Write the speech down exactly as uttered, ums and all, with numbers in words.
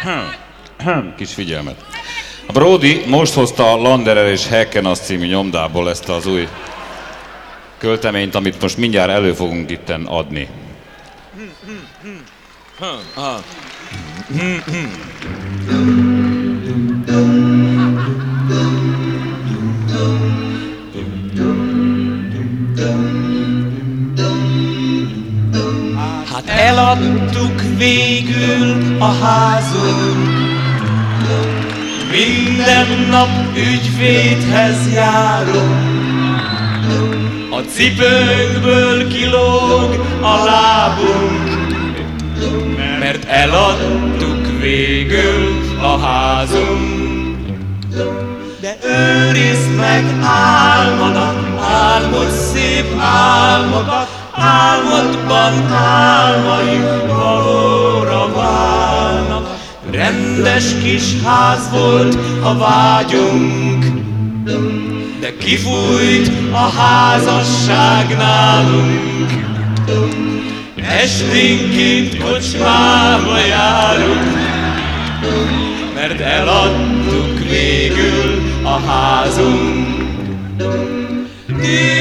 Kis figyelmet. A Brody most hozta a Landerer és Heckenaz című nyomdából ezt az új költeményt, amit most mindjárt elő fogunk itten adni. Hát eladtuk végül a házunk, minden nap ügyvédhez járunk, a cipőnkből kilóg a lábunk, mert eladtuk végül a házunk. De őrizd meg álmodat, álmod szép álmokat, álmodban álmaink valóra válnak. Rendes kis ház volt a vágyunk, de kifújt a házasság nálunk. Esténként kocsmába járunk, mert eladtuk végül a házunk.